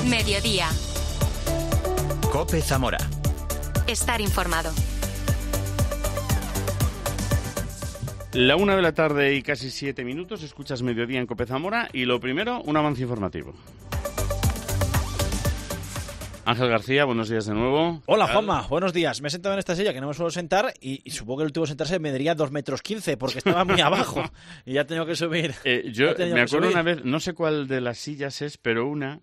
Mediodía. COPE Zamora. Estar informado. La 1 de la tarde y casi 7 minutos, escuchas Mediodía en COPE Zamora y lo primero, un avance informativo. Ángel García, buenos días de nuevo. Hola Juanma, buenos días. Me he sentado en esta silla que no me suelo sentar y supongo que el último sentarse me diría 2,15 metros porque estaba muy abajo y ya tengo que subir. Yo me acuerdo una vez, no sé cuál de las sillas es, pero una...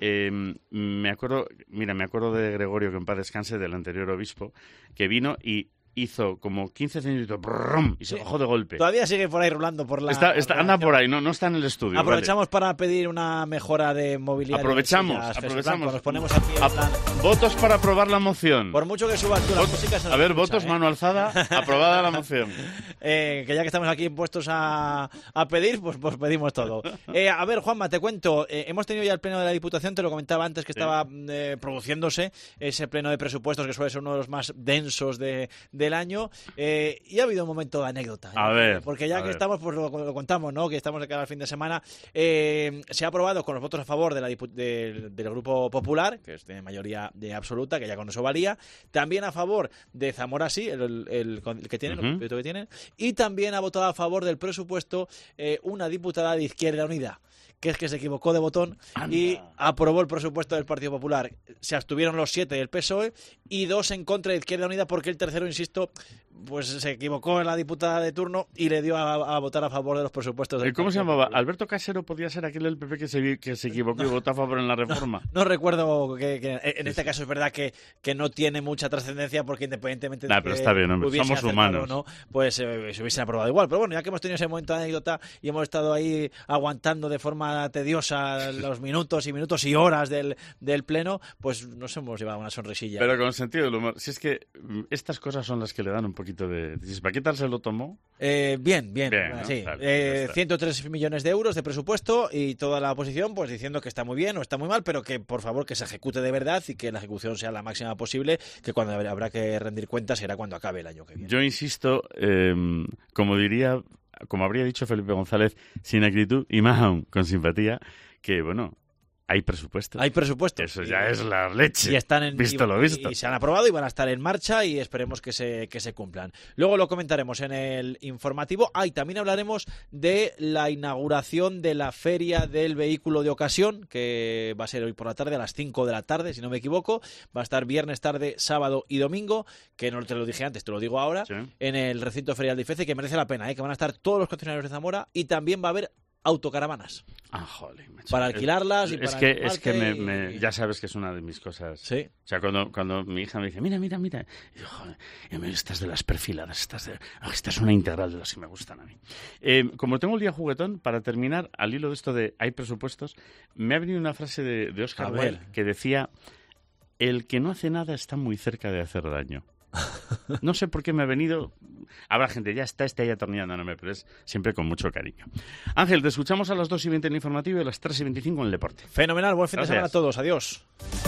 me acuerdo de Gregorio, que en paz descanse, del anterior obispo, que vino y hizo como 15 centímetros y se bajó de golpe. Todavía sigue por ahí rulando por la... anda por ahí, no está en el estudio. Aprovechamos para pedir una mejora de movilidad. Aprovechamos. Nos ponemos aquí en plan... Votos para aprobar la moción. Por mucho que subas tú la música... A ver, votos, mano alzada, aprobada la moción. Que ya que estamos aquí puestos a pedir, pues pedimos todo. A ver, Juanma, te cuento. Hemos tenido ya el pleno de la Diputación, te lo comentaba antes que estaba produciéndose ese pleno de presupuestos que suele ser uno de los más densos del año, y ha habido un momento de anécdota. A ver. Porque ya que estamos, pues lo contamos, ¿no? Que estamos de cara al fin de semana. Se ha aprobado con los votos a favor del Grupo Popular, que tiene mayoría absoluta, que ya con eso valía. También a favor de Zamora Sí, el que tienen, el proyecto que tienen. Y también ha votado a favor del presupuesto una diputada de Izquierda Unida, que es que se equivocó de botón. Anda. Y aprobó el presupuesto del Partido Popular. Se abstuvieron los 7 del PSOE y 2 en contra de Izquierda Unida, porque el tercero, insisto, pues se equivocó en la diputada de turno y le dio a votar a favor de los presupuestos del ¿Cómo Partido se llamaba? Popular. ¿Alberto Casero podía ser aquel del PP que se equivocó y votó a favor en la reforma? No recuerdo que en este caso es verdad que no tiene mucha trascendencia, porque independientemente de pero está bien, hombre, somos humanos, no, pues se hubiesen aprobado igual. Pero bueno, ya que hemos tenido ese momento de anécdota y hemos estado ahí aguantando de forma tediosa los minutos y horas del pleno, pues nos hemos llevado una sonrisilla. Pero con sentido del humor. Si es que estas cosas son las que le dan un poquito de chispa. ¿Qué tal se lo tomó? Bien, ¿no? sí. Vale, 103 millones de euros de presupuesto y toda la oposición pues diciendo que está muy bien o está muy mal, pero que por favor que se ejecute de verdad y que la ejecución sea la máxima posible, que cuando habrá que rendir cuentas será cuando acabe el año que viene. Yo insisto, como habría dicho Felipe González, sin acritud y más aún con simpatía, que bueno... Hay presupuestos. Eso ya es la leche. Y están visto lo visto. Y se han aprobado y van a estar en marcha y esperemos que se cumplan. Luego lo comentaremos en el informativo. Y también hablaremos de la inauguración de la Feria del Vehículo de Ocasión, que va a ser hoy por la tarde a las 5 de la tarde, si no me equivoco. Va a estar viernes tarde, sábado y domingo, que no te lo dije antes, te lo digo ahora, sí. En el recinto ferial de IFECE, que merece la pena, que van a estar todos los concesionarios de Zamora y también va a haber autocaravanas. Joder, macho. Para alquilarlas y para... Es que ya sabes que es una de mis cosas. Sí. O sea, cuando mi hija me dice, mira. Y digo, joder, estas de las perfiladas, esta es una integral de las que me gustan a mí. Como tengo el día juguetón, para terminar, al hilo de esto de hay presupuestos, me ha venido una frase de Oscar Wilde que decía, el que no hace nada está muy cerca de hacer daño. No sé por qué me ha venido. Habrá gente, ya está ahí atornillándome, pero es siempre con mucho cariño. Ángel, te escuchamos a las 2:20 en el informativo y a las 3:25 en el deporte. Fenomenal, buen fin de semana a todos, adiós.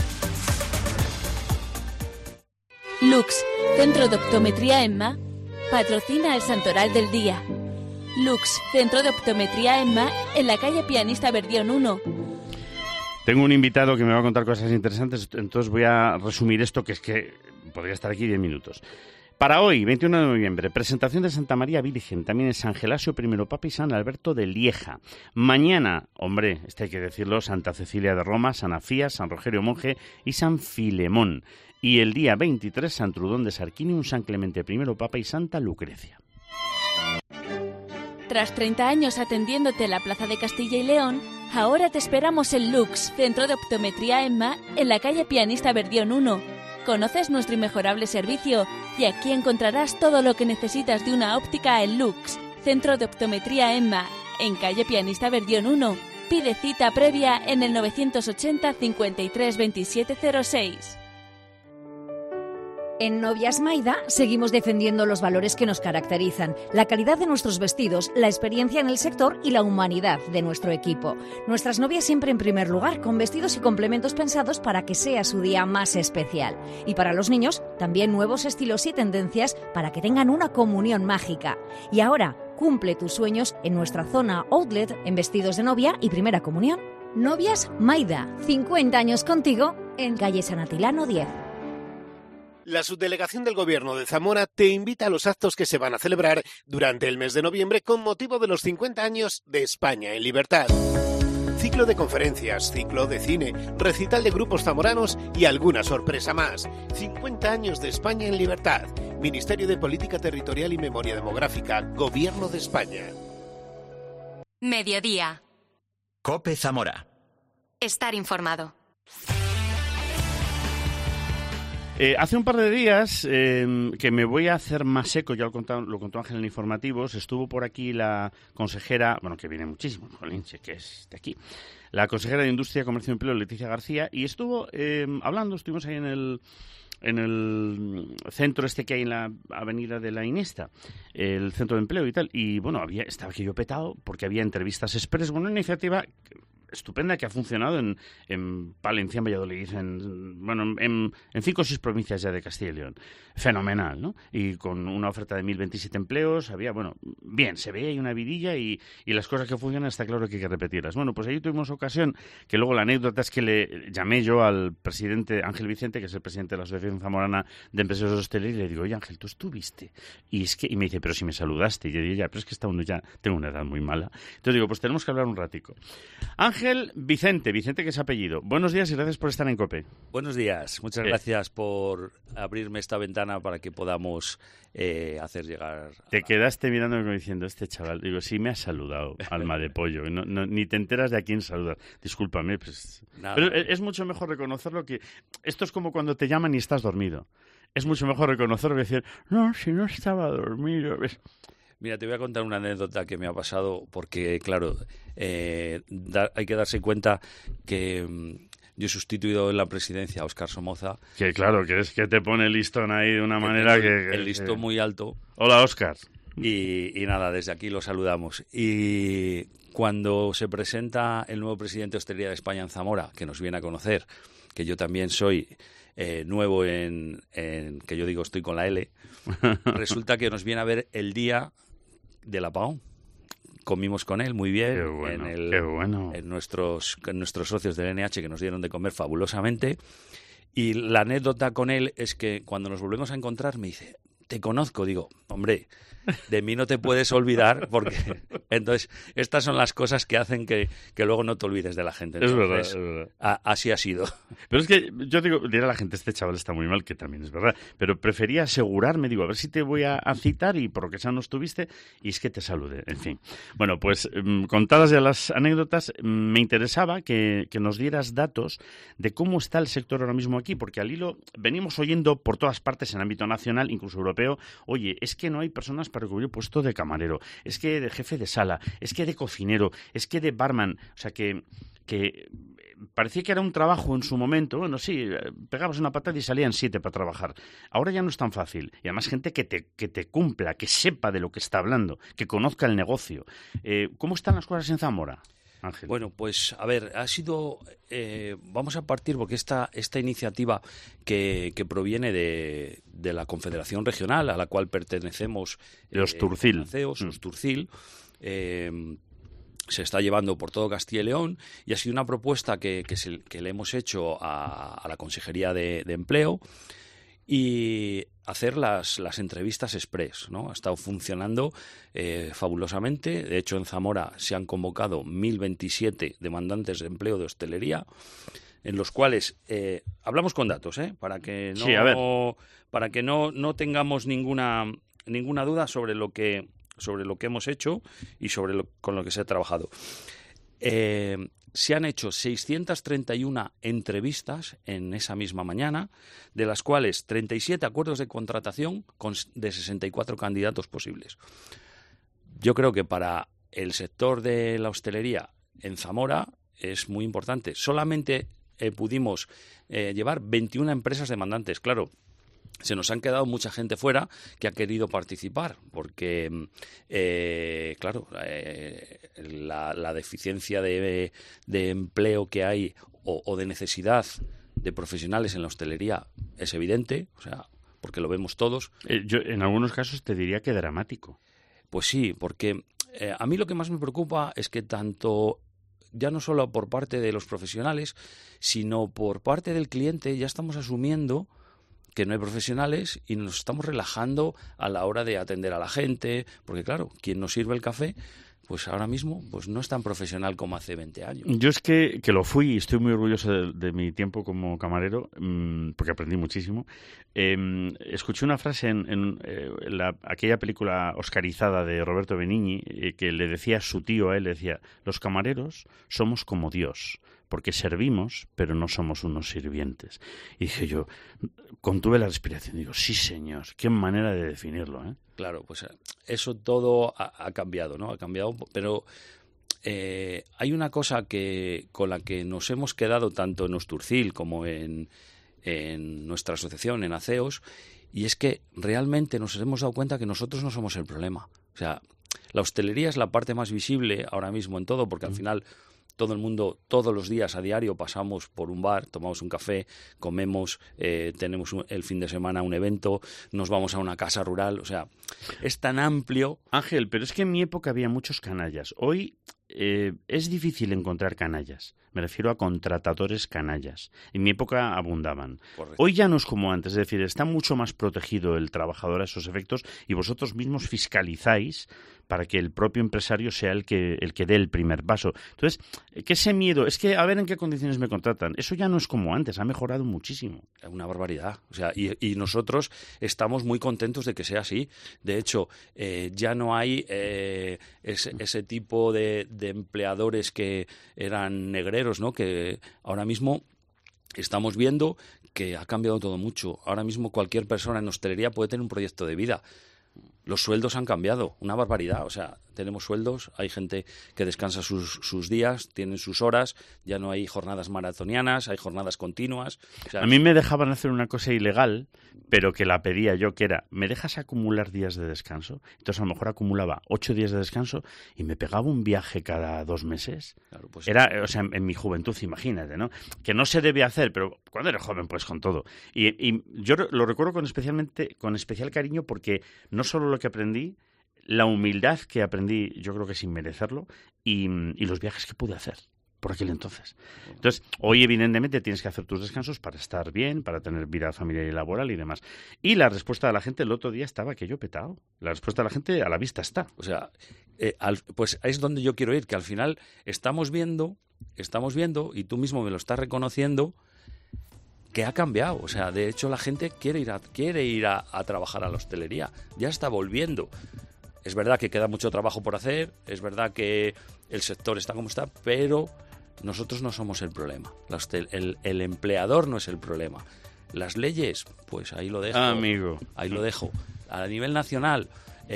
Lux, Centro de Optometría EMMA, patrocina el Santoral del Día. Lux, Centro de Optometría EMMA, en la calle Pianista Verdión 1. Tengo un invitado que me va a contar cosas interesantes, entonces voy a resumir esto, que es que podría estar aquí 10 minutos. Para hoy, 21 de noviembre, presentación de Santa María Virgen, también en San Gelasio I Papa y San Alberto de Lieja. Mañana, hombre, hay que decirlo, Santa Cecilia de Roma, San Afías, San Rogerio Monje y San Filemón. Y el día 23, San Trudón de Sarquinium, San Clemente I Papa y Santa Lucrecia. Tras 30 años atendiéndote en la Plaza de Castilla y León, ahora te esperamos en Lux, Centro de Optometría EMMA, en la calle Pianista Verdión 1. Conoces nuestro inmejorable servicio y aquí encontrarás todo lo que necesitas de una óptica en Lux, Centro de Optometría EMMA, en calle Pianista Verdión 1. Pide cita previa en el 980 53 27 06. En Novias Maida seguimos defendiendo los valores que nos caracterizan, la calidad de nuestros vestidos, la experiencia en el sector y la humanidad de nuestro equipo. Nuestras novias siempre en primer lugar, con vestidos y complementos pensados para que sea su día más especial. Y para los niños, también nuevos estilos y tendencias para que tengan una comunión mágica. Y ahora, cumple tus sueños en nuestra zona outlet en vestidos de novia y primera comunión. Novias Maida, 50 años contigo en calle San Atilano 10. La subdelegación del Gobierno de Zamora te invita a los actos que se van a celebrar durante el mes de noviembre con motivo de los 50 años de España en libertad. Ciclo de conferencias, ciclo de cine, recital de grupos zamoranos y alguna sorpresa más. 50 años de España en libertad. Ministerio de Política Territorial y Memoria Demográfica, Gobierno de España. Mediodía. COPE Zamora. Estar informado. Hace un par de días que me voy a hacer más seco, ya lo contó Ángel en Informativos, estuvo por aquí la consejera, bueno, que viene muchísimo, jolín, que es de aquí, la consejera de Industria, Comercio y Empleo, Leticia García, y estuvimos ahí en el centro este que hay en la avenida de la Iniesta, el centro de empleo y tal, y bueno, estaba aquello petado porque había entrevistas express, una iniciativa estupenda que ha funcionado en Palencia, en Valladolid, en 5 o 6 provincias ya de Castilla y León. Fenomenal, ¿no? Y con una oferta de 1.027 empleos, bien, se veía ahí una vidilla y las cosas que funcionan está claro que hay que repetirlas. Bueno, pues ahí tuvimos ocasión, que luego la anécdota es que le llamé yo al presidente Ángel Vicente, que es el presidente de la Asociación Zamorana de Empresarios de Hostelería, y le digo, oye Ángel, ¿tú estuviste? Y me dice, pero si me saludaste. Y yo digo, ya, pero es que ya tengo una edad muy mala. Entonces digo, pues tenemos que hablar un ratico. Ángel Vicente, que es apellido. Buenos días y gracias por estar en COPE. Buenos días, muchas gracias por abrirme esta ventana para que podamos hacer llegar... Te quedaste mirándome como diciendo, este chaval, digo, sí me has saludado, alma de pollo, ni te enteras de a quién saludar. Discúlpame, pues... Pero es mucho mejor reconocerlo que... Esto es como cuando te llaman y estás dormido. Es mucho mejor reconocerlo que decir, no, si no estaba dormido... ¿Ves? Mira, te voy a contar una anécdota que me ha pasado porque, claro, hay que darse cuenta que yo he sustituido en la presidencia a Óscar Somoza. Que claro, que es que te pone el listón ahí de una manera que... El listón muy alto. Hola, Óscar. Y nada, desde aquí lo saludamos. Y cuando se presenta el nuevo presidente de Hostelería de España en Zamora, que nos viene a conocer, que yo también soy... nuevo en que yo digo estoy con la L, resulta que nos viene a ver el día del apagón. Comimos con él muy bien, qué bueno. En nuestros socios del NH que nos dieron de comer fabulosamente, y la anécdota con él es que cuando nos volvemos a encontrar me dice, te conozco, digo, hombre, de mí no te puedes olvidar, porque entonces estas son las cosas que hacen que luego no te olvides de la gente. Entonces, es verdad. Así ha sido. Pero es que yo digo, dirá a la gente, este chaval está muy mal, que también es verdad, pero prefería asegurarme, digo, a ver si te voy a citar y por lo que sea no estuviste, y es que te salude, en fin. Bueno, pues contadas ya las anécdotas, me interesaba que nos dieras datos de cómo está el sector ahora mismo aquí, porque al hilo venimos oyendo por todas partes en ámbito nacional, incluso europeo, oye, es que no hay personas para cubrir el puesto de camarero, es que de jefe de sala, es que de cocinero, es que de barman, o sea que parecía que era un trabajo en su momento, bueno, sí, pegabas una patada y salían 7 para trabajar. Ahora ya no es tan fácil. Y además gente que te cumpla, que sepa de lo que está hablando, que conozca el negocio. ¿Cómo están las cosas en Zamora, Ángel? Bueno, pues a ver, ha sido... vamos a partir porque esta iniciativa que proviene de la Confederación Regional a la cual pertenecemos... Los Turcil. Los Turcil. Se está llevando por todo Castilla y León y ha sido una propuesta que le hemos hecho a la Consejería de Empleo y hacer las entrevistas express, ¿no? Ha estado funcionando fabulosamente. De hecho, en Zamora se han convocado 1.027 demandantes de empleo de hostelería, en los cuales hablamos con datos, para que no, sí, a ver, para que no tengamos ninguna duda sobre lo que hemos hecho y con lo que se ha trabajado. Se han hecho 631 entrevistas en esa misma mañana, de las cuales 37 acuerdos de contratación de 64 candidatos posibles. Yo creo que para el sector de la hostelería en Zamora es muy importante. Solamente pudimos llevar 21 empresas demandantes. Claro, se nos han quedado mucha gente fuera que ha querido participar porque, claro, la deficiencia de empleo que hay o de necesidad de profesionales en la hostelería es evidente, o sea, porque lo vemos todos. Yo en algunos casos te diría que dramático. Pues sí, porque a mí lo que más me preocupa es que tanto ya no solo por parte de los profesionales, sino por parte del cliente. Ya estamos asumiendo que no hay profesionales y nos estamos relajando a la hora de atender a la gente, porque claro, quien nos sirve el café, pues ahora mismo pues no es tan profesional como hace 20 años. Yo es que lo fui y estoy muy orgulloso de mi tiempo como camarero, porque aprendí muchísimo. Escuché una frase en aquella película oscarizada de Roberto Benigni, que le decía a su tío, a él, le decía: los camareros somos como Dios, porque servimos, pero no somos unos sirvientes. Y dije yo, contuve la respiración, digo, sí señor, qué manera de definirlo, ¿eh? Claro, pues eso todo ha cambiado, ¿no? Ha cambiado, pero hay una cosa con la que nos hemos quedado tanto en Osturcil como en nuestra asociación, en ACEOS, y es que realmente nos hemos dado cuenta que nosotros no somos el problema. O sea, la hostelería es la parte más visible ahora mismo en todo, porque al final todo el mundo, todos los días a diario pasamos por un bar, tomamos un café, comemos, tenemos el fin de semana un evento, nos vamos a una casa rural, o sea, es tan amplio. Ángel, pero es que en mi época había muchos canallas. Hoy es difícil encontrar canallas. Me refiero a contratadores canallas. En mi época abundaban. Correcto. Hoy ya no es como antes, es decir, está mucho más protegido el trabajador a esos efectos y vosotros mismos fiscalizáis para que el propio empresario sea el que dé el primer paso. Entonces, ¿qué ese miedo? Es que a ver en qué condiciones me contratan. Eso ya no es como antes, ha mejorado muchísimo. Es una barbaridad. O sea, y nosotros estamos muy contentos de que sea así. De hecho, ya no hay ese tipo de empleadores que eran negreros, ¿no? Que ahora mismo estamos viendo que ha cambiado todo mucho. Ahora mismo cualquier persona en hostelería puede tener un proyecto de vida. Los sueldos han cambiado, una barbaridad. O sea, tenemos sueldos, hay gente que descansa sus días, tienen sus horas, ya no hay jornadas maratonianas, hay jornadas continuas. O sea, a mí me dejaban hacer una cosa ilegal, pero que la pedía yo, que era, ¿me dejas acumular días de descanso? Entonces a lo mejor acumulaba 8 días de descanso y me pegaba un viaje cada 2 meses. Claro, pues era, o sea, en mi juventud, imagínate, ¿no? Que no se debe hacer, pero cuando eres joven, pues con todo. Y yo lo recuerdo con especial cariño porque no solo lo que aprendí, la humildad que aprendí, yo creo que sin merecerlo, y los viajes que pude hacer por aquel entonces. Entonces, hoy evidentemente tienes que hacer tus descansos para estar bien, para tener vida familiar y laboral y demás. Y la respuesta de la gente el otro día estaba que yo petado. La respuesta de la gente a la vista está. O sea, pues es donde yo quiero ir, que al final estamos viendo, y tú mismo me lo estás reconociendo, que ha cambiado. O sea, de hecho la gente quiere ir a trabajar a la hostelería. Ya está volviendo. Es verdad que queda mucho trabajo por hacer, es verdad que el sector está como está, pero nosotros no somos el problema. El empleador no es el problema. Las leyes, pues ahí lo dejo. Amigo. Ahí lo dejo. A nivel nacional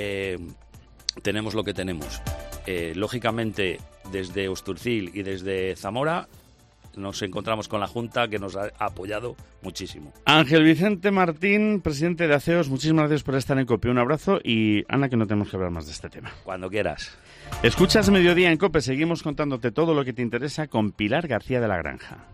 tenemos lo que tenemos. Lógicamente, desde Osturcil y desde Zamora nos encontramos con la Junta, que nos ha apoyado muchísimo. Ángel Vicente Martín, presidente de ACEOS, muchísimas gracias por estar en COPE. Un abrazo y, Ana, que no tenemos que hablar más de este tema. Cuando quieras. Escuchas Mediodía en COPE. Seguimos contándote todo lo que te interesa con Pilar García de la Granja.